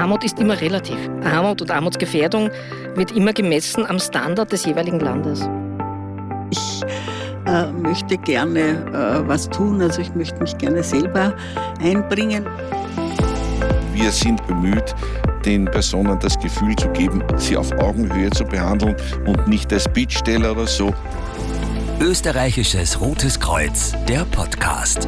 Armut ist immer relativ. Armut und Armutsgefährdung wird immer gemessen am Standard des jeweiligen Landes. Ich möchte gerne was tun, also ich möchte mich gerne selber einbringen. Wir sind bemüht, den Personen das Gefühl zu geben, sie auf Augenhöhe zu behandeln und nicht als Bittsteller oder so. Österreichisches Rotes Kreuz, der Podcast.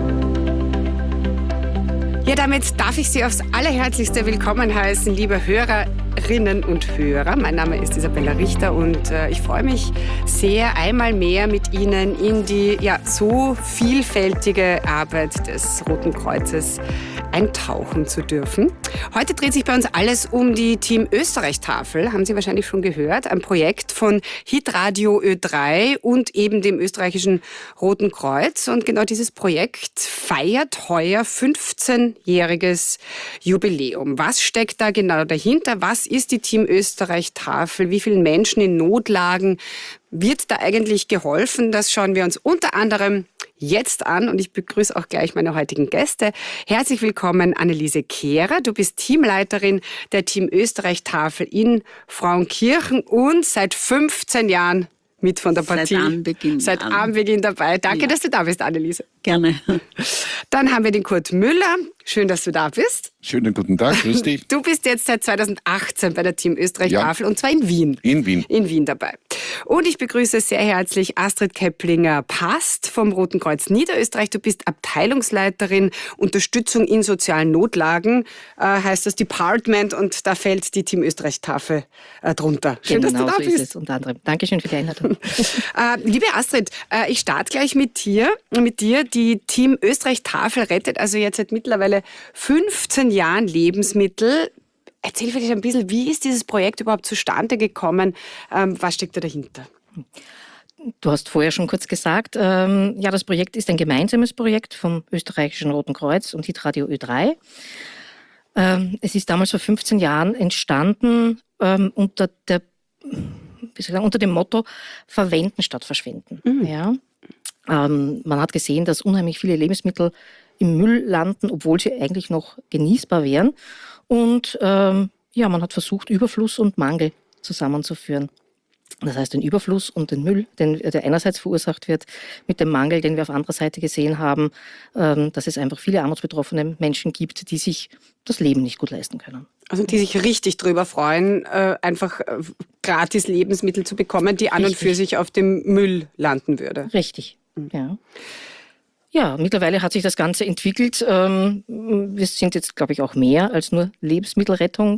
Ja, damit darf ich Sie aufs Allerherzlichste willkommen heißen, liebe Hörerinnen und Hörer. Mein Name ist Isabella Richter und ich freue mich sehr, einmal mehr mit Ihnen in die so vielfältige Arbeit des Roten Kreuzes eintauchen zu dürfen. Heute dreht sich bei uns alles um die Team Österreich-Tafel, haben Sie wahrscheinlich schon gehört, ein Projekt von Hitradio Ö3 und eben dem österreichischen Roten Kreuz. Und genau dieses Projekt feiert heuer 15-jähriges Jubiläum. Was steckt da genau dahinter? Was ist die Team Österreich-Tafel? Wie vielen Menschen in Notlagen wird da eigentlich geholfen? Das schauen wir uns unter anderem jetzt an und ich begrüße auch gleich meine heutigen Gäste. Herzlich willkommen, Anneliese Kehrer. Du bist Teamleiterin der Team Österreich-Tafel in Frauenkirchen und seit 15 Jahren mit von der Partie. Seit Anbeginn dabei. Danke, dass du da bist, Anneliese. Gerne. Dann haben wir den Kurt Müller. Schön, dass du da bist. Schönen guten Tag, grüß dich. Du bist jetzt seit 2018 bei der Team Österreich-Tafel und zwar in Wien. In Wien. In Wien dabei. Und ich begrüße sehr herzlich Astrid Keplinger-Past vom Roten Kreuz Niederösterreich. Du bist Abteilungsleiterin Unterstützung in sozialen Notlagen, heißt das Department und da fällt die Team Österreich-Tafel drunter. Schön, dass du da bist. Ist es unter anderem. Dankeschön für die Einladung. Liebe Astrid, ich starte gleich mit dir. Die Team Österreich-Tafel rettet also jetzt seit mittlerweile 15 Jahren Lebensmittel. Erzähl vielleicht ein bisschen, wie ist dieses Projekt überhaupt zustande gekommen? Was steckt da dahinter? Du hast vorher schon kurz gesagt, das Projekt ist ein gemeinsames Projekt vom österreichischen Roten Kreuz und Hitradio Ö3. Es ist damals vor 15 Jahren entstanden unter dem Motto Verwenden statt Verschwenden. Mhm. Ja. Man hat gesehen, dass unheimlich viele Lebensmittel im Müll landen, obwohl sie eigentlich noch genießbar wären. Und man hat versucht, Überfluss und Mangel zusammenzuführen. Das heißt, den Überfluss und den Müll, der einerseits verursacht wird mit dem Mangel, den wir auf anderer Seite gesehen haben, dass es einfach viele armutsbetroffene Menschen gibt, die sich das Leben nicht gut leisten können. Also die sich richtig drüber freuen, einfach gratis Lebensmittel zu bekommen, die an und für sich auf dem Müll landen würde. Richtig, ja. Ja, mittlerweile hat sich das Ganze entwickelt. Wir sind jetzt, glaube ich, auch mehr als nur Lebensmittelrettung.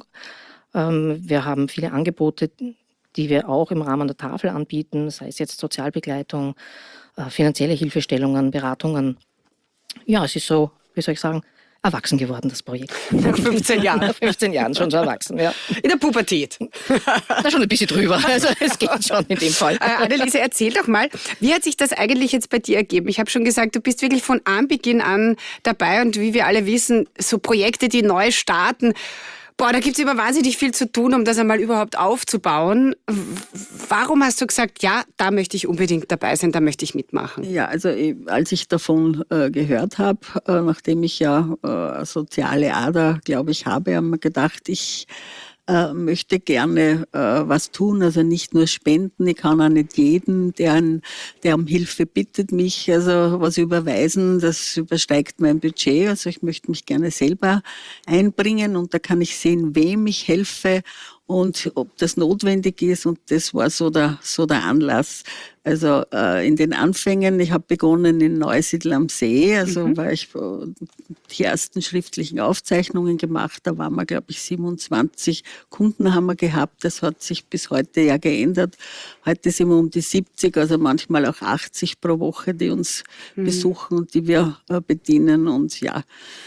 Wir haben viele Angebote, die wir auch im Rahmen der Tafel anbieten, sei es jetzt Sozialbegleitung, finanzielle Hilfestellungen, Beratungen. Ja, es ist so, wie soll ich sagen, erwachsen geworden, das Projekt. Nach 15 Jahren. Nach 15 Jahren schon so erwachsen, ja. In der Pubertät. Da schon ein bisschen drüber, also es geht schon in dem Fall. Anneliese, erzähl doch mal, wie hat sich das eigentlich jetzt bei dir ergeben? Ich habe schon gesagt, du bist wirklich von Anbeginn an dabei und wie wir alle wissen, so Projekte, die neu starten, da gibt es immer wahnsinnig viel zu tun, um das einmal überhaupt aufzubauen. Warum hast du gesagt, ja, da möchte ich unbedingt dabei sein, da möchte ich mitmachen? Ja, also als ich davon gehört habe, nachdem ich soziale Ader, glaube ich, habe mir gedacht, ich möchte gerne was tun, also nicht nur spenden. Ich kann auch nicht jeden, der um Hilfe bittet, mich also was überweisen. Das übersteigt mein Budget. Also ich möchte mich gerne selber einbringen und da kann ich sehen, wem ich helfe und ob das notwendig ist. Und das war so der Anlass. Also in den Anfängen, ich habe begonnen in Neusiedl am See, also war ich die ersten schriftlichen Aufzeichnungen gemacht. Da waren wir, glaube ich, 27 Kunden haben wir gehabt. Das hat sich bis heute ja geändert. Heute sind wir um die 70, also manchmal auch 80 pro Woche, die uns besuchen und die wir bedienen. Und ja,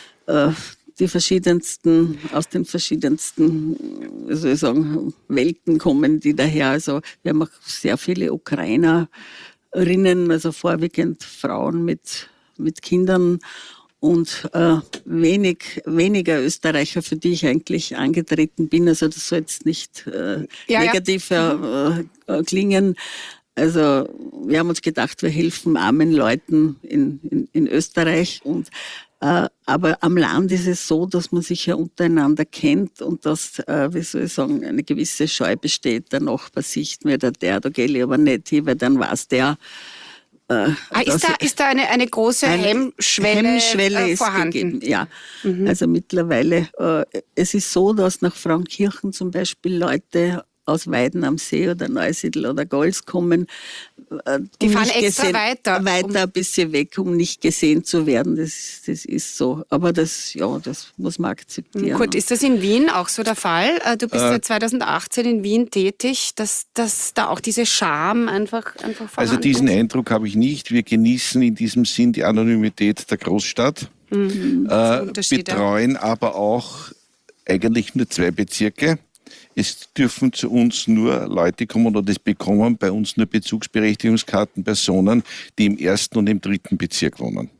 aus den verschiedensten, wie soll ich sagen, Welten kommen die daher. Also wir haben auch sehr viele Ukrainerinnen, also vorwiegend Frauen mit Kindern und weniger Österreicher, für die ich eigentlich angetreten bin. Also das soll jetzt nicht negativ klingen. Also wir haben uns gedacht, wir helfen armen Leuten in Österreich und Aber am Land ist es so, dass man sich ja untereinander kennt und dass, wie soll ich sagen, eine gewisse Scheu besteht. Der Nachbar sieht mir, da gehe ich aber nicht hin, weil dann weiß der, ist da eine große Hemmschwelle ist vorhanden? gegeben, ja. Also mittlerweile, es ist so, dass nach Frauenkirchen zum Beispiel Leute aus Weiden am See oder Neusiedl oder Golz kommen. Die fahren extra weiter. Weiter ein bisschen weg, um nicht gesehen zu werden. Das ist so. Aber das muss man akzeptieren. Gut, ist das in Wien auch so der Fall? Du bist seit 2018 in Wien tätig, dass da auch diese Scham einfach vorhanden Also diesen ist? Eindruck habe ich nicht. Wir genießen in diesem Sinn die Anonymität der Großstadt, betreuen aber auch eigentlich nur 2 Bezirke. Es dürfen zu uns nur Leute kommen oder das bekommen bei uns nur Bezugsberechtigungskarten Personen, die im 1. und im 3. Bezirk wohnen.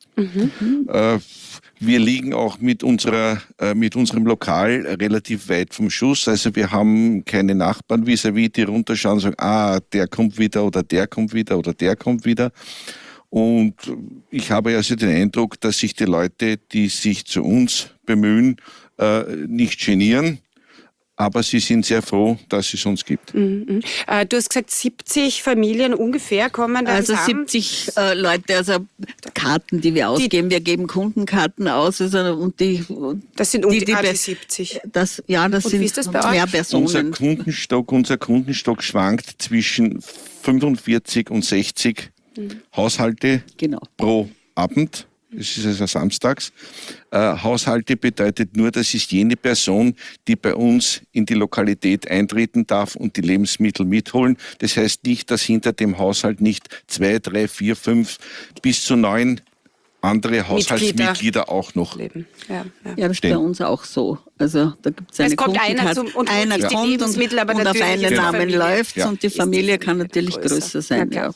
Wir liegen auch mit unserem Lokal relativ weit vom Schuss. Also wir haben keine Nachbarn vis-à-vis, die runterschauen und sagen, der kommt wieder oder der kommt wieder oder der kommt wieder. Und ich habe also den Eindruck, dass sich die Leute, die sich zu uns bemühen, nicht genieren. Aber sie sind sehr froh, dass es uns gibt. Du hast gesagt, 70 Familien ungefähr kommen da Also zusammen. 70 Leute, also Karten, die wir ausgeben. Wir geben Kundenkarten aus. Also, und Das sind die 70. Das sind wie ist das bei euch? mehr Personen. Unser Kundenstock schwankt zwischen 45 und 60 Haushalte pro Abend. Das ist also samstags. Haushalte bedeutet nur, das ist jene Person, die bei uns in die Lokalität eintreten darf und die Lebensmittel mitholen. Das heißt nicht, dass hinter dem Haushalt nicht 2, 3, 4, 5 bis zu 9 andere Haushaltsmitglieder auch noch leben. Ja, das ist bei uns auch so. Also da gibt es eine einer kommt und auf einen Namen läuft und die Familie kann natürlich größer sein. Ja.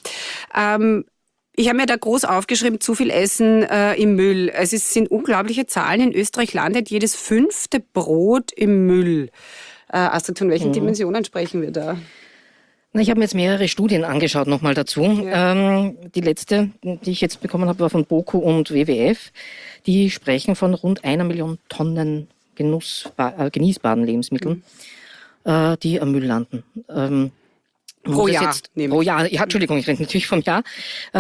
Ich habe mir da groß aufgeschrieben, zu viel Essen im Müll. Es sind unglaubliche Zahlen. In Österreich landet jedes 5. Brot im Müll. Astrid, von welchen Dimensionen sprechen wir da? Ich habe mir jetzt mehrere Studien angeschaut nochmal dazu. Ja. Die letzte, die ich jetzt bekommen habe, war von BOKU und WWF. Die sprechen von rund 1 Million Tonnen genießbaren Lebensmitteln, die am Müll landen. Pro Jahr. Pro Jahr, ja, Entschuldigung, ich rede natürlich vom Jahr.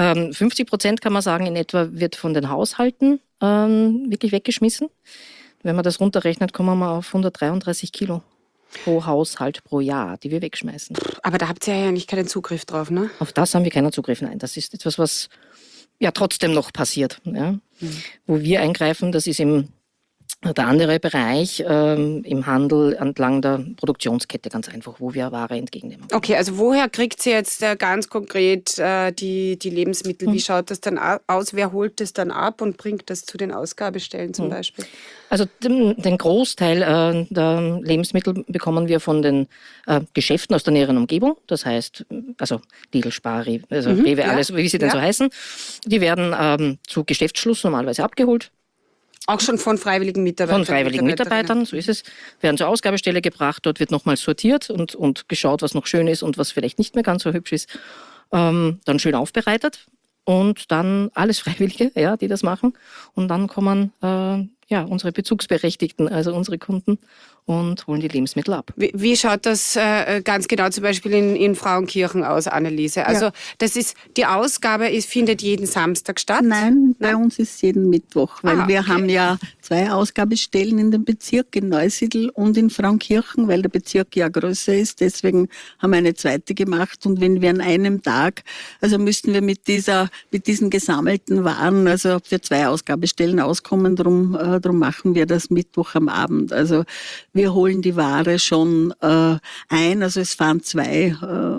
50% kann man sagen, in etwa wird von den Haushalten wirklich weggeschmissen. Wenn man das runterrechnet, kommen wir auf 133 Kilo pro Haushalt pro Jahr, die wir wegschmeißen. Aber da habt ihr ja nicht keinen Zugriff drauf, ne? Auf das haben wir keinen Zugriff, nein. Das ist etwas, was ja trotzdem noch passiert. Ja? Wo wir eingreifen, das ist der andere Bereich im Handel entlang der Produktionskette, ganz einfach, wo wir Ware entgegennehmen. Okay, also woher kriegt sie jetzt ganz konkret die Lebensmittel? Wie schaut das dann aus? Wer holt das dann ab und bringt das zu den Ausgabestellen zum Beispiel? Also den Großteil der Lebensmittel bekommen wir von den Geschäften aus der näheren Umgebung. Das heißt, also Lidl, Spar, Rewe, alles, wie sie denn so heißen. Die werden zu Geschäftsschluss normalerweise abgeholt. Auch schon von freiwilligen Mitarbeitern? Von freiwilligen Mitarbeitern, so ist es. Werden zur Ausgabestelle gebracht, dort wird nochmal sortiert und geschaut, was noch schön ist und was vielleicht nicht mehr ganz so hübsch ist. Dann schön aufbereitet und dann alles Freiwillige, ja, die das machen. Und dann kommen unsere Bezugsberechtigten, also unsere Kunden, und holen die Lebensmittel ab. Wie schaut das ganz genau zum Beispiel in Frauenkirchen aus, Anneliese? Also die Ausgabe findet jeden Samstag statt? Nein, bei uns ist jeden Mittwoch, weil wir haben ja 2 Ausgabestellen in dem Bezirk, in Neusiedl und in Frauenkirchen, weil der Bezirk ja größer ist. Deswegen haben wir eine zweite gemacht. Und wenn wir an einem Tag, also müssten wir mit diesen gesammelten Waren, also für 2 Ausgabestellen auskommen, drum machen wir das Mittwoch am Abend. Also wir holen die Ware schon ein. Also es fahren 2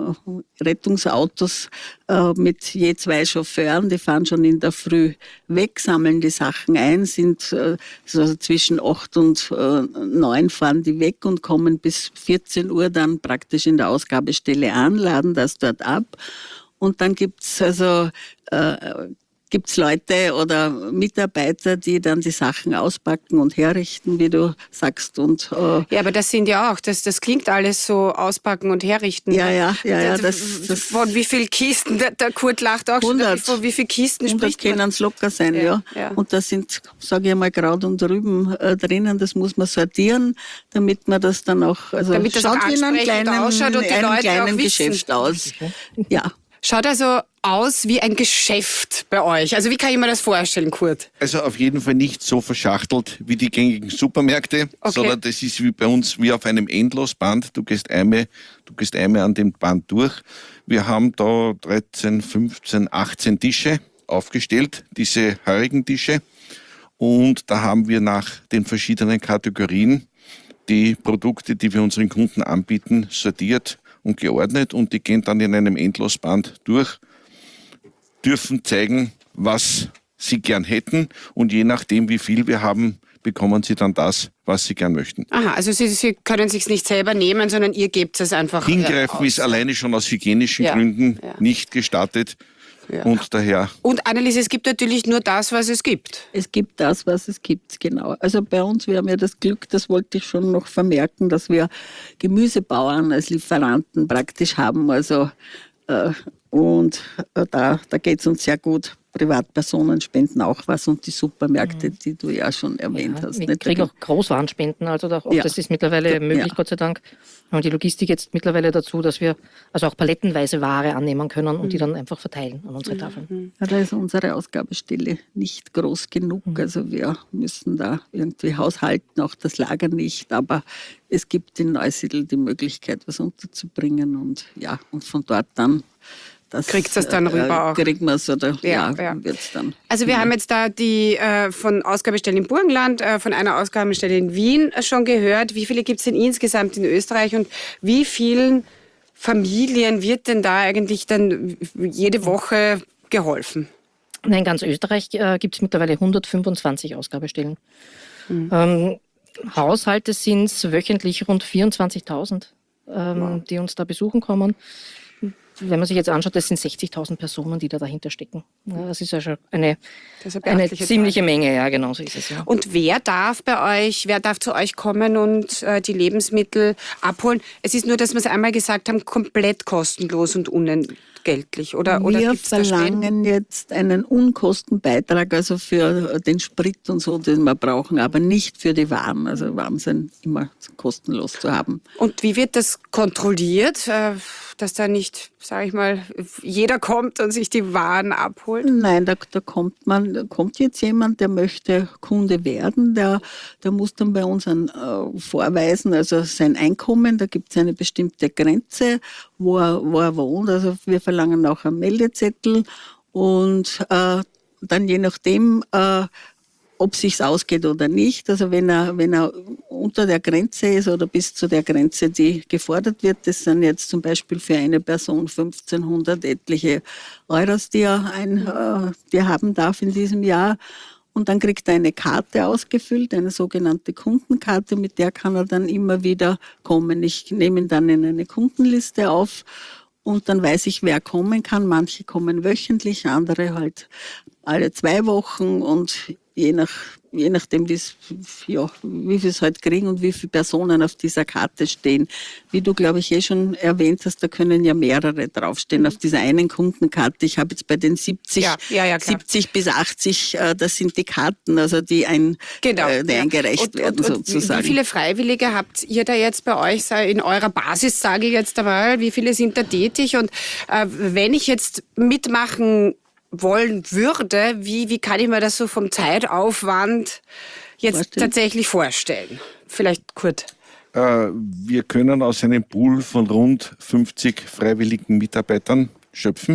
Rettungsautos mit je 2 Chauffeuren. Die fahren schon in der Früh weg, sammeln die Sachen ein, sind so zwischen 8 und 9 fahren die weg und kommen bis 14 Uhr dann praktisch in der Ausgabestelle an, laden das dort ab. Und dann gibt's also gibt's Leute oder Mitarbeiter, die dann die Sachen auspacken und herrichten, wie du sagst. Und, ja, aber das sind ja auch, das klingt alles so auspacken und herrichten. Ja. Von wie viel Kisten, der Kurt lacht auch 100, schon, von wie viel Kisten 100 spricht man? können es locker sein, ja. Und da sind, sage ich mal, Kraut und Rüben drinnen, das muss man sortieren, damit man das dann auch, also damit das schaut auch wie in einem ausschaut und die Leute kleinen auch Geschäft aus. Ja. Schaut also aus wie ein Geschäft bei euch. Also wie kann ich mir das vorstellen, Kurt? Also auf jeden Fall nicht so verschachtelt wie die gängigen Supermärkte, sondern das ist wie bei uns wie auf einem Endlosband. Du gehst einmal an dem Band durch. Wir haben da 13, 15, 18 Tische aufgestellt, diese heurigen Tische. Und da haben wir nach den verschiedenen Kategorien die Produkte, die wir unseren Kunden anbieten, sortiert und geordnet, und die gehen dann in einem Endlosband durch, dürfen zeigen, was sie gern hätten, und je nachdem, wie viel wir haben, bekommen sie dann das, was sie gern möchten. Aha, also Sie können es sich nicht selber nehmen, sondern ihr gebt es einfach Hingreifen aus. ist alleine schon aus hygienischen Gründen nicht gestattet. Ja. Und daher. Und Anneliese, es gibt natürlich nur das, was es gibt. Es gibt das, was es gibt, genau. Also bei uns, wir haben ja das Glück, das wollte ich schon noch vermerken, dass wir Gemüsebauern als Lieferanten praktisch haben. Also da geht es uns sehr gut. Privatpersonen spenden auch was, und die Supermärkte, die du ja schon erwähnt hast. Wir kriegen auch Großwarenspenden, also das ist mittlerweile möglich, Gott sei Dank. Wir haben die Logistik jetzt mittlerweile dazu, dass wir also auch palettenweise Ware annehmen können und die dann einfach verteilen an unsere Tafeln. Ja, da ist unsere Ausgabestelle nicht groß genug, also wir müssen da irgendwie haushalten, auch das Lager nicht, aber es gibt in Neusiedl die Möglichkeit, was unterzubringen, und von dort dann kriegt es dann rüber auch. Kriegt man es oder wird's dann. Also wir haben jetzt da die von Ausgabestellen im Burgenland, von einer Ausgabestelle in Wien schon gehört. Wie viele gibt es denn insgesamt in Österreich, und wie vielen Familien wird denn da eigentlich dann jede Woche geholfen? In ganz Österreich gibt es mittlerweile 125 Ausgabestellen. Haushalte sind es wöchentlich rund 24.000, die uns da besuchen kommen. Wenn man sich jetzt anschaut, das sind 60.000 Personen, die da dahinter stecken. Ja, das ist ja schon eine ziemliche Menge, ja, genau so ist es. Ja. Und wer darf zu euch kommen und die Lebensmittel abholen? Es ist nur, dass wir es einmal gesagt haben, komplett kostenlos und unentgeltlich. Oder wir verlangen jetzt einen Unkostenbeitrag, also für den Sprit und so, den wir brauchen, aber nicht für die Waren. Also Waren sind immer kostenlos zu haben. Und wie wird das kontrolliert, dass da nicht, sage ich mal, jeder kommt und sich die Waren abholt? Nein, da kommt jetzt jemand, der möchte Kunde werden, der muss dann bei uns vorweisen, also sein Einkommen, da gibt es eine bestimmte Grenze, wo er wohnt, also wir verlangen auch einen Meldezettel, und dann je nachdem, ob es sich ausgeht oder nicht. Also wenn er unter der Grenze ist oder bis zu der Grenze, die gefordert wird, das sind jetzt zum Beispiel für eine Person 1.500 etliche Euros, die er haben darf in diesem Jahr. Und dann kriegt er eine Karte ausgefüllt, eine sogenannte Kundenkarte, mit der kann er dann immer wieder kommen. Ich nehme ihn dann in eine Kundenliste auf, und dann weiß ich, wer kommen kann. Manche kommen wöchentlich, andere halt alle 2 Wochen, und je nachdem, wie viel es halt kriegen und wie viele Personen auf dieser Karte stehen. Wie du, glaube ich, schon erwähnt hast, da können ja mehrere draufstehen auf dieser einen Kundenkarte. Ich habe jetzt bei den 70 bis 80, das sind die Karten, also die eingereicht werden sozusagen. Wie viele Freiwillige habt ihr da jetzt bei euch in eurer Basis, sage ich jetzt einmal? Wie viele sind da tätig? Und wenn ich jetzt mitmachen wollen würde, wie kann ich mir das so vom Zeitaufwand jetzt tatsächlich vorstellen? Vielleicht Kurt. Wir können aus einem Pool von rund 50 freiwilligen Mitarbeitern schöpfen.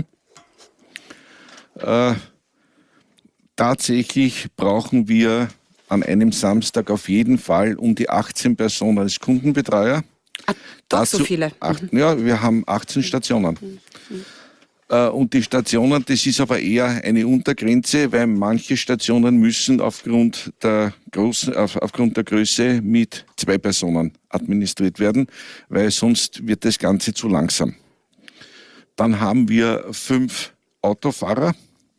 Tatsächlich brauchen wir an einem Samstag auf jeden Fall um die 18 Personen als Kundenbetreuer. So viele? Wir haben 18 Stationen. Und die Stationen, das ist aber eher eine Untergrenze, weil manche Stationen müssen aufgrund der Größe mit 2 Personen administriert werden, weil sonst wird das Ganze zu langsam. Dann haben wir 5 Autofahrer,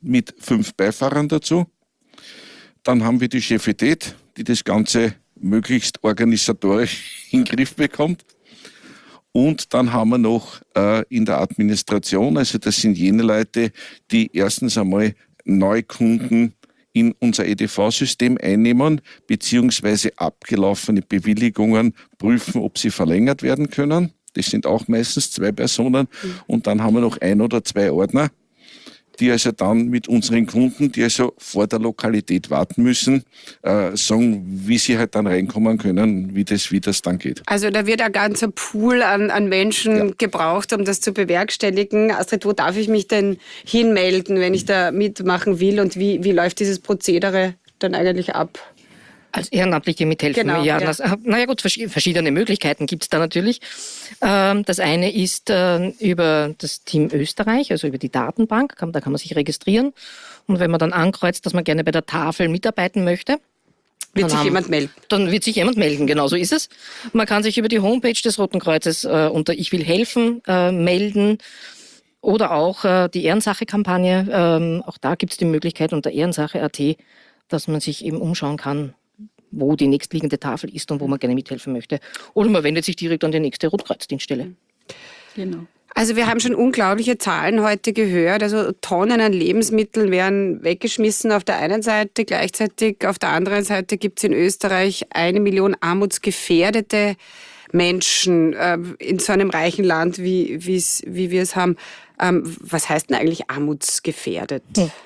mit 5 Beifahrern dazu. Dann haben wir die Chefität, die das Ganze möglichst organisatorisch in den Griff bekommt. Und dann haben wir noch in der Administration, also das sind jene Leute, die erstens einmal Neukunden in unser EDV-System einnehmen, beziehungsweise abgelaufene Bewilligungen prüfen, ob sie verlängert werden können. Das sind auch meistens 2 Personen. Und dann haben wir noch 1 oder 2 Ordner, die also dann mit unseren Kunden, die also vor der Lokalität warten müssen, sagen, wie sie halt dann reinkommen können, wie das dann geht. Also da wird ein ganzer Pool an Menschen gebraucht, um das zu bewerkstelligen. Astrid, wo darf ich mich denn hinmelden, wenn ich da mitmachen will, und wie läuft dieses Prozedere dann eigentlich ab? Als Ehrenamtliche mithelfen. Genau, ja. Naja gut, verschiedene Möglichkeiten gibt es da natürlich. Das eine ist über das Team Österreich, also über die Datenbank, da kann man sich registrieren. Und wenn man dann ankreuzt, dass man gerne bei der Tafel mitarbeiten möchte, wird sich jemand melden? Dann wird sich jemand melden, genau so ist es. Man kann sich über die Homepage des Roten Kreuzes unter Ich will helfen melden. Oder auch die Ehrensache-Kampagne. Auch da gibt es die Möglichkeit unter ehrensache.at, dass man sich eben umschauen kann, wo die nächstliegende Tafel ist und wo man gerne mithelfen möchte. Oder man wendet sich direkt an die nächste Rotkreuzdienststelle. Genau. Also wir haben schon unglaubliche Zahlen heute gehört. Also Tonnen an Lebensmitteln werden weggeschmissen auf der einen Seite. Gleichzeitig auf der anderen Seite gibt es in Österreich 1 Million armutsgefährdete Menschen in so einem reichen Land, wie wir es haben. Was heißt denn eigentlich armutsgefährdet?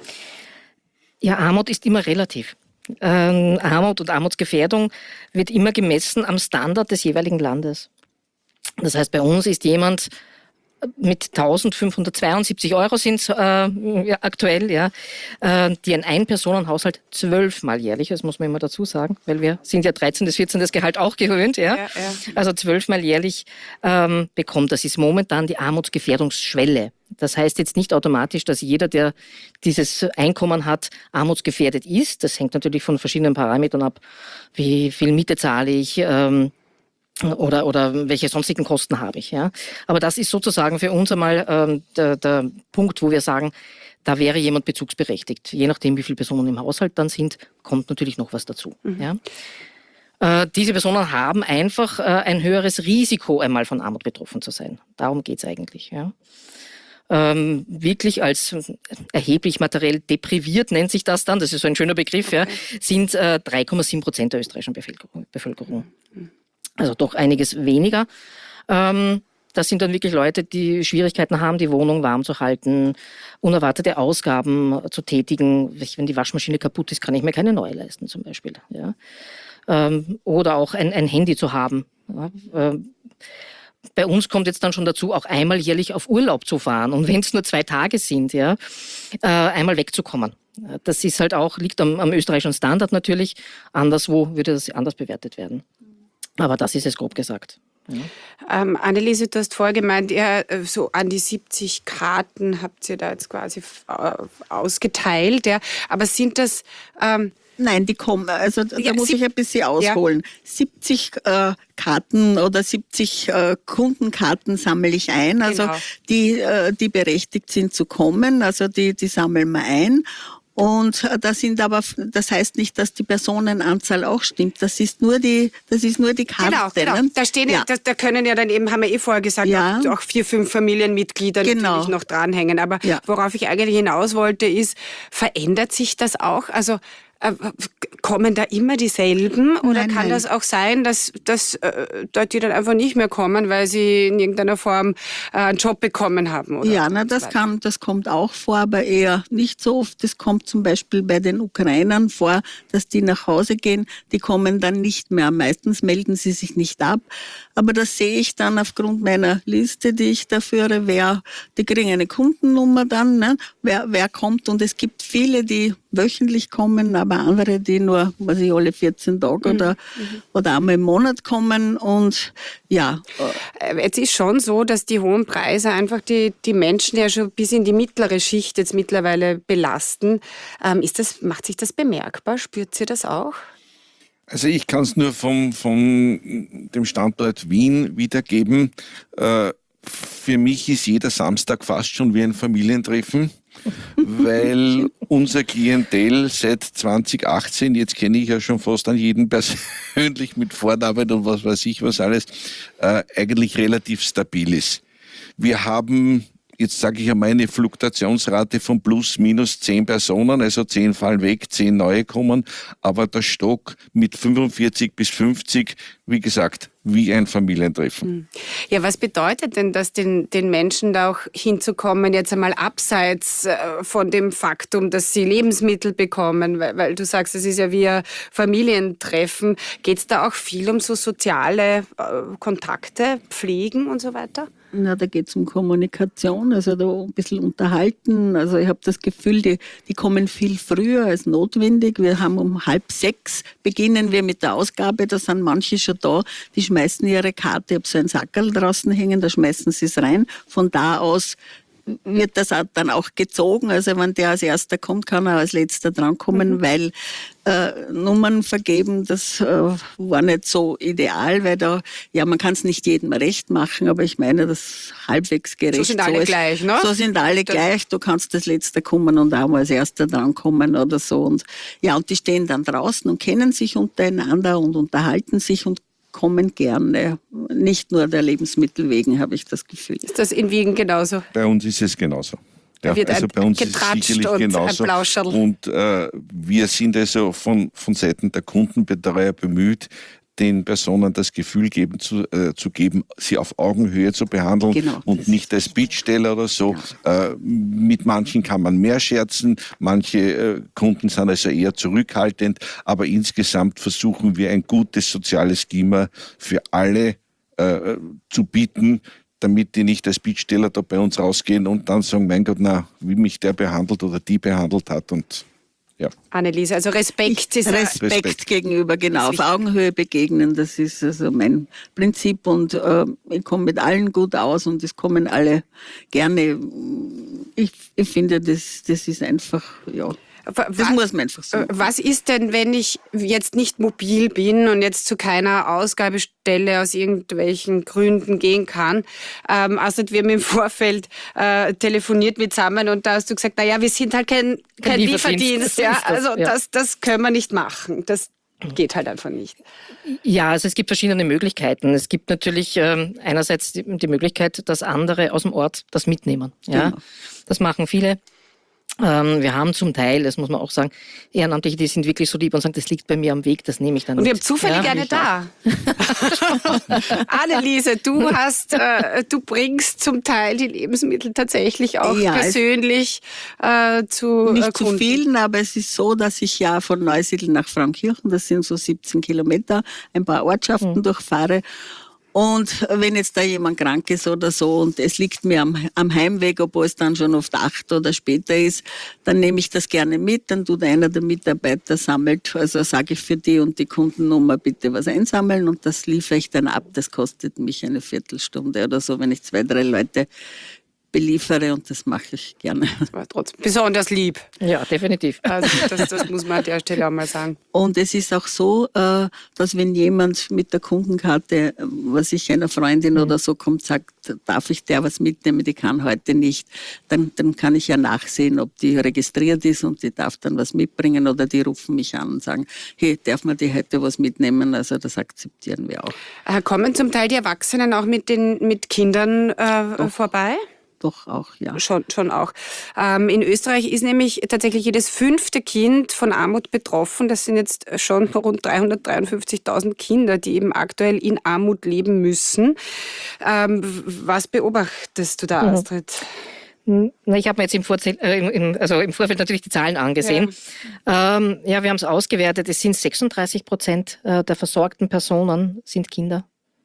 Ja, Armut ist immer relativ. Armut und Armutsgefährdung wird immer gemessen am Standard des jeweiligen Landes. Das heißt, bei uns ist jemand mit 1.572 € sind es aktuell, ja, die ein Ein-Personen-Haushalt 12-mal jährlich, das muss man immer dazu sagen, weil wir sind ja 13. bis 14. Gehalt auch gewöhnt, ja. Also 12-mal jährlich bekommt. Das ist momentan die Armutsgefährdungsschwelle. Das heißt jetzt nicht automatisch, dass jeder, der dieses Einkommen hat, armutsgefährdet ist. Das hängt natürlich von verschiedenen Parametern ab. Wie viel Miete zahle ich, oder welche sonstigen Kosten habe ich. Ja? Aber das ist sozusagen für uns einmal der Punkt, wo wir sagen, da wäre jemand bezugsberechtigt. Je nachdem, wie viele Personen im Haushalt dann sind, kommt natürlich noch was dazu. Ja? Diese Personen haben einfach ein höheres Risiko, einmal von Armut betroffen zu sein. Darum geht's eigentlich. Ja? Wirklich als erheblich materiell depriviert, nennt sich das dann, das ist so ein schöner Begriff, ja, sind 3,7% der österreichischen Bevölkerung. Also doch einiges weniger. Das sind dann wirklich Leute, die Schwierigkeiten haben, die Wohnung warm zu halten, unerwartete Ausgaben zu tätigen. Wenn die Waschmaschine kaputt ist, kann ich mir keine neue leisten zum Beispiel. Ja. Oder auch ein Handy zu haben. Ja. Bei uns kommt jetzt dann schon dazu, auch einmal jährlich auf Urlaub zu fahren. Und wenn es nur 2 Tage sind, ja, einmal wegzukommen. Das ist halt auch, liegt am österreichischen Standard natürlich. Anderswo würde das anders bewertet werden. Aber das ist es grob gesagt. Ja. Anneliese, du hast vorher gemeint, so an die 70 Karten habt ihr da jetzt quasi ausgeteilt. Ja. Aber sind das... Nein, die kommen, also da muss ich ein bisschen ausholen. Ja. 70 Karten oder 70 Kundenkarten sammle ich ein, also genau. die berechtigt sind zu kommen, also die sammeln wir ein. Und das heißt nicht, dass die Personenanzahl auch stimmt. Das ist nur die Karte. Genau. Da stehen da können ja dann eben, haben wir vorher gesagt, auch 4, 5 Familienmitglieder natürlich noch dranhängen. Aber worauf ich eigentlich hinaus wollte, ist, verändert sich das auch? Also kommen da immer dieselben oder kann das auch sein, dass dort die dann einfach nicht mehr kommen, weil sie in irgendeiner Form einen Job bekommen haben? Oder ja, das kommt auch vor, aber eher nicht so oft. Das kommt zum Beispiel bei den Ukrainern vor, dass die nach Hause gehen, die kommen dann nicht mehr. Meistens melden sie sich nicht ab, aber das sehe ich dann aufgrund meiner Liste, die ich da führe, die kriegen eine Kundennummer dann, ne? Wer kommt, und es gibt viele, die wöchentlich kommen, aber andere, die nur, alle 14 Tage oder einmal im Monat kommen, und ja. Jetzt ist schon so, dass die hohen Preise einfach die Menschen ja schon bis in die mittlere Schicht jetzt mittlerweile belasten. Macht sich das bemerkbar? Spürt ihr das auch? Also ich kann es nur von dem Standort Wien wiedergeben. Für mich ist jeder Samstag fast schon wie ein Familientreffen. weil unser Klientel seit 2018, jetzt kenne ich ja schon fast an jeden persönlich mit Vorarbeit und was weiß ich was alles, eigentlich relativ stabil ist. Wir haben, jetzt sage ich einmal, eine Fluktuationsrate von plus minus 10 Personen, also 10 fallen weg, 10 neue kommen, aber der Stock mit 45 bis 50, wie gesagt, wie ein Familientreffen. Ja, was bedeutet denn das den Menschen da auch hinzukommen, jetzt einmal abseits von dem Faktum, dass sie Lebensmittel bekommen, weil du sagst, es ist ja wie ein Familientreffen. Geht es da auch viel um so soziale Kontakte, Pflegen und so weiter? Na, da geht es um Kommunikation, also da ein bisschen unterhalten. Also ich habe das Gefühl, die kommen viel früher als notwendig. Wir haben um 5:30 beginnen wir mit der Ausgabe, da sind manche schon da, die schmeißen ihre Karte, ich habe so ein Sackerl draußen hängen, da schmeißen sie es rein. Von da aus wird das dann auch gezogen. Also wenn der als Erster kommt, kann er als Letzter drankommen, weil Nummern vergeben, das war nicht so ideal, weil da, ja, man kann es nicht jedem recht machen, aber ich meine, das halbwegs gerecht. So sind alle gleich, ne? So sind alle gleich, du kannst als Letzter kommen und auch mal als Erster drankommen oder so. Und ja, und die stehen dann draußen und kennen sich untereinander und unterhalten sich und kommen gerne. Nicht nur der Lebensmittel wegen, habe ich das Gefühl. Ist das in Wien genauso? Bei uns ist es genauso. Ja, also bei uns ist es sicherlich genauso. Und wir sind also von Seiten der Kundenbetreuer bemüht, den Personen das Gefühl zu geben, sie auf Augenhöhe zu behandeln, genau, und nicht als Bittsteller oder so. Ja. Mit manchen kann man mehr scherzen, manche Kunden sind also eher zurückhaltend, aber insgesamt versuchen wir ein gutes soziales Klima für alle zu bieten, damit die nicht als Bittsteller da bei uns rausgehen und dann sagen, mein Gott, na, wie mich der behandelt oder die behandelt hat. Und ja. Anneliese, also Respekt gegenüber, genau, auf Augenhöhe begegnen, das ist also mein Prinzip und ich komme mit allen gut aus und es kommen alle gerne. Ich finde, das ist einfach, ja. Das muss man einfach so machen. Was ist denn, wenn ich jetzt nicht mobil bin und jetzt zu keiner Ausgabestelle aus irgendwelchen Gründen gehen kann? Also wir haben im Vorfeld telefoniert mit zusammen und da hast du gesagt, naja, wir sind halt kein Lieferdienst. Ja? Also das können wir nicht machen. Das geht halt einfach nicht. Ja, also es gibt verschiedene Möglichkeiten. Es gibt natürlich einerseits die Möglichkeit, dass andere aus dem Ort das mitnehmen. Ja? Genau. Das machen viele. Wir haben zum Teil, das muss man auch sagen, Ehrenamtliche, die sind wirklich so lieb und sagen, das liegt bei mir am Weg, das nehme ich dann mit. Und wir haben zufällig eine da. Anneliese, du bringst zum Teil die Lebensmittel tatsächlich auch persönlich zu nicht Kunden. Zu vielen, aber es ist so, dass ich ja von Neusiedl nach Frauenkirchen, das sind so 17 Kilometer, ein paar Ortschaften durchfahre. Und wenn jetzt da jemand krank ist oder so und es liegt mir am Heimweg, obwohl es dann schon oft 8 oder später ist, dann nehme ich das gerne mit, dann tut einer der Mitarbeiter, sammelt, also sage ich für die und die Kundennummer bitte was einsammeln und das liefere ich dann ab. Das kostet mich eine Viertelstunde oder so, wenn ich 2, 3 Leute beliefere und das mache ich gerne. Das war trotzdem besonders lieb. Ja, definitiv. Also das muss man an der Stelle auch mal sagen. Und es ist auch so, dass wenn jemand mit der Kundenkarte, was ich einer Freundin oder so kommt, sagt, darf ich der was mitnehmen, die kann heute nicht, dann kann ich ja nachsehen, ob die registriert ist und die darf dann was mitbringen oder die rufen mich an und sagen, hey, darf man die heute was mitnehmen? Also das akzeptieren wir auch. Kommen zum Teil die Erwachsenen auch mit Kindern vorbei? Doch auch, ja. Schon auch. In Österreich ist nämlich tatsächlich jedes 5. Kind von Armut betroffen. Das sind jetzt schon rund 353.000 Kinder, die eben aktuell in Armut leben müssen. Was beobachtest du da, Astrid? Ich habe mir jetzt im Vorfeld natürlich die Zahlen angesehen. Ja, wir haben es ausgewertet. Es sind 36% der versorgten Personen sind Kinder.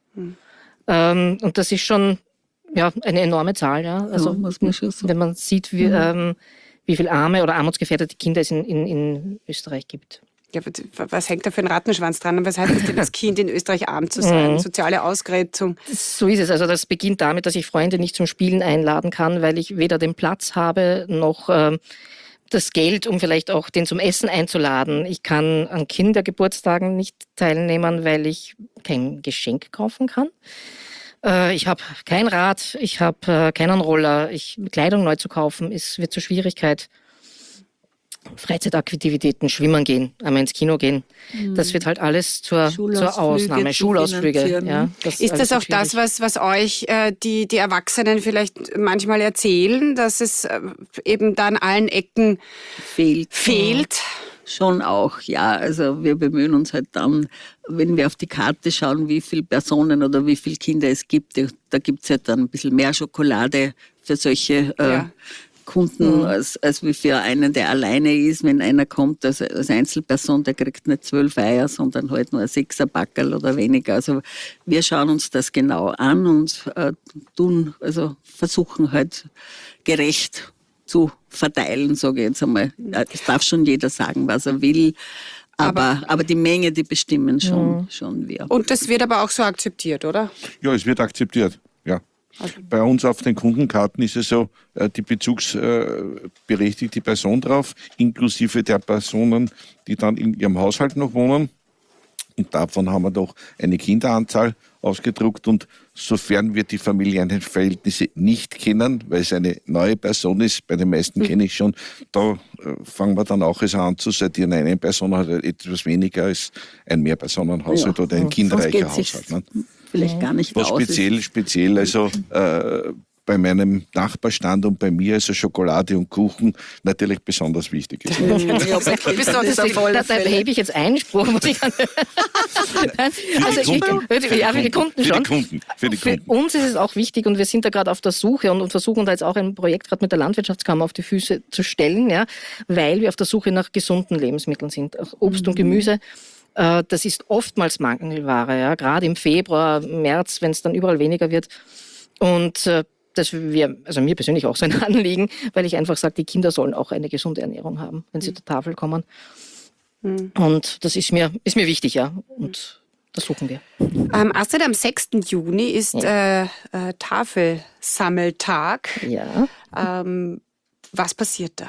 Und das ist schon eine enorme Zahl, ja. Also, muss man schon sagen. Wenn man sieht, wie viel arme oder armutsgefährdete Kinder es in Österreich gibt. Ja, was hängt da für ein Rattenschwanz dran? Und was heißt es denn, als Kind in Österreich arm zu sein? Soziale Ausgrenzung? So ist es. Also das beginnt damit, dass ich Freunde nicht zum Spielen einladen kann, weil ich weder den Platz habe, noch das Geld, um vielleicht auch den zum Essen einzuladen. Ich kann an Kindergeburtstagen nicht teilnehmen, weil ich kein Geschenk kaufen kann. Ich habe kein Rad, ich habe keinen Roller. Kleidung neu zu kaufen, wird zur Schwierigkeit. Freizeitaktivitäten, schwimmen gehen, einmal ins Kino gehen. Das wird halt alles zur Ausnahme. Schulausflüge. Ja, ist das auch das, was euch die Erwachsenen vielleicht manchmal erzählen, dass es eben da an allen Ecken fehlt? Schon auch, ja. Also wir bemühen uns halt dann, wenn wir auf die Karte schauen, wie viele Personen oder wie viele Kinder es gibt, da gibt es halt dann ein bisschen mehr Schokolade für solche Kunden, als wie für einen, der alleine ist. Wenn einer kommt als Einzelperson, der kriegt nicht 12 Eier, sondern halt nur ein 6er Backerl oder weniger. Also wir schauen uns das genau an und versuchen halt gerecht zu verteilen, sage ich jetzt einmal. Es darf schon jeder sagen, was er will, aber die Menge, die bestimmen schon wir. Und das wird aber auch so akzeptiert, oder? Ja, es wird akzeptiert, ja. Okay. Bei uns auf den Kundenkarten ist es so, die bezugsberechtigte Person drauf, inklusive der Personen, die dann in ihrem Haushalt noch wohnen. Und davon haben wir doch eine Kinderanzahl ausgedruckt. Und sofern wir die familiären Verhältnisse nicht kennen, weil es eine neue Person ist, bei den meisten kenne ich schon, da fangen wir dann auch an zu sortieren. Eine Person hat etwas weniger als ein Mehrpersonenhaushalt oder ein kinderreicher Haushalt. Ne? Vielleicht gar nicht was speziell, also bei meinem Nachbarstand und bei mir, also Schokolade und Kuchen, natürlich besonders wichtig ist. Da hebe ich jetzt Einspruch. Muss ich für die Kunden schon. Für uns ist es auch wichtig und wir sind da gerade auf der Suche und versuchen da jetzt auch ein Projekt gerade mit der Landwirtschaftskammer auf die Füße zu stellen, ja, weil wir auf der Suche nach gesunden Lebensmitteln sind. Auch Obst und Gemüse. Das ist oftmals Mangelware, ja, gerade im Februar, März, wenn es dann überall weniger wird. Und mir persönlich auch so ein Anliegen, weil ich einfach sage, die Kinder sollen auch eine gesunde Ernährung haben, wenn sie zur Tafel kommen. Und das ist mir wichtig, ja. Und das suchen wir. Astrid, am 6. Juni ist Tafelsammeltag. Ja. Was passiert da?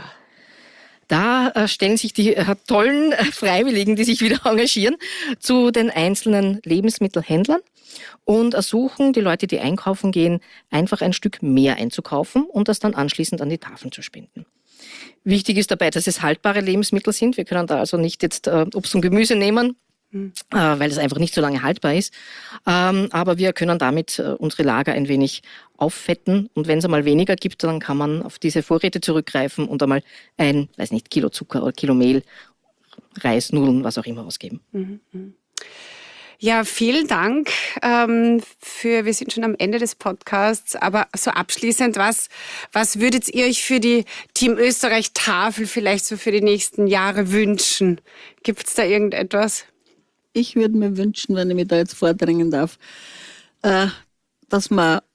Da stellen sich die tollen Freiwilligen, die sich wieder engagieren, zu den einzelnen Lebensmittelhändlern und ersuchen die Leute, die einkaufen gehen, einfach ein Stück mehr einzukaufen und das dann anschließend an die Tafeln zu spenden. Wichtig ist dabei, dass es haltbare Lebensmittel sind. Wir können da also nicht jetzt Obst und Gemüse nehmen, weil es einfach nicht so lange haltbar ist. Aber wir können damit unsere Lager ein wenig auffetten. Und wenn es einmal weniger gibt, dann kann man auf diese Vorräte zurückgreifen und einmal ein, Kilo Zucker oder Kilo Mehl, Reis, Nudeln, was auch immer ausgeben. Ja, vielen Dank wir sind schon am Ende des Podcasts, aber so abschließend, was würdet ihr euch für die Team Österreich Tafel vielleicht so für die nächsten Jahre wünschen? Gibt es da irgendetwas? Ich würde mir wünschen, wenn ich mich da jetzt vordrängen darf, dass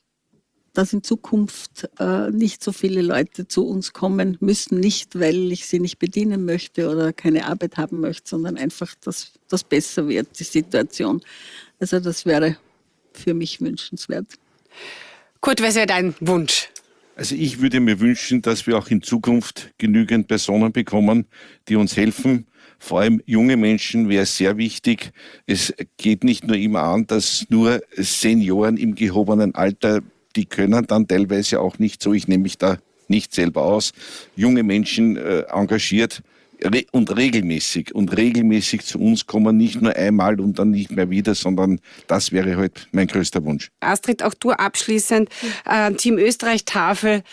in Zukunft nicht so viele Leute zu uns kommen müssen, nicht weil ich sie nicht bedienen möchte oder keine Arbeit haben möchte, sondern einfach, dass das besser wird, die Situation. Also das wäre für mich wünschenswert. Kurt, was wäre dein Wunsch? Also ich würde mir wünschen, dass wir auch in Zukunft genügend Personen bekommen, die uns helfen. Vor allem junge Menschen wäre sehr wichtig. Es geht nicht nur immer an, dass nur Senioren im gehobenen Alter, die können dann teilweise auch nicht so, ich nehme mich da nicht selber aus, junge Menschen engagiert und regelmäßig zu uns kommen, nicht nur einmal und dann nicht mehr wieder, sondern das wäre halt mein größter Wunsch. Astrid, auch du abschließend, Team Österreich Tafel,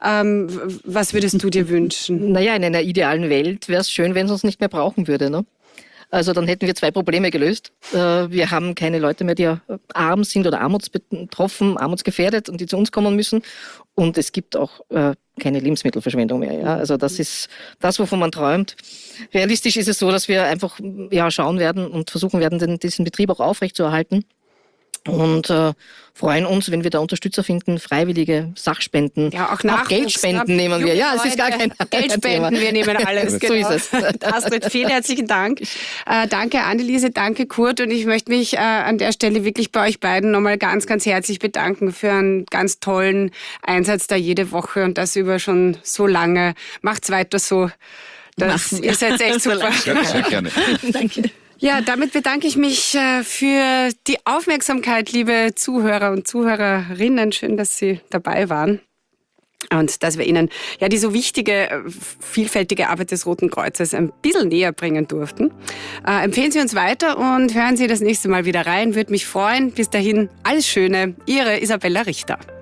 was würdest du dir wünschen? Naja, in einer idealen Welt wäre es schön, wenn es uns nicht mehr brauchen würde, ne? Also dann hätten wir 2 Probleme gelöst. Wir haben keine Leute mehr, die arm sind oder armutsbetroffen, armutsgefährdet und die zu uns kommen müssen. Und es gibt auch keine Lebensmittelverschwendung mehr. Ja? Also das ist das, wovon man träumt. Realistisch ist es so, dass wir einfach schauen werden und versuchen werden, diesen Betrieb auch aufrechtzuerhalten. Und freuen uns, wenn wir da Unterstützer finden, freiwillige Sachspenden, ja, auch Geldspenden nehmen wir. Ja, es ist gar kein Geldspenden, wir nehmen alles. Genau. So ist es. Astrid, vielen herzlichen Dank. Danke Anneliese, danke Kurt und ich möchte mich an der Stelle wirklich bei euch beiden nochmal ganz, ganz herzlich bedanken für einen ganz tollen Einsatz da jede Woche und das über schon so lange. Macht's weiter so. Ihr seid echt super. Sehr gerne. Danke. Ja, damit bedanke ich mich für die Aufmerksamkeit, liebe Zuhörer und Zuhörerinnen. Schön, dass Sie dabei waren. Und dass wir Ihnen ja die so wichtige, vielfältige Arbeit des Roten Kreuzes ein bisschen näher bringen durften. Empfehlen Sie uns weiter und hören Sie das nächste Mal wieder rein. Würde mich freuen. Bis dahin, alles Schöne. Ihre Isabella Richter.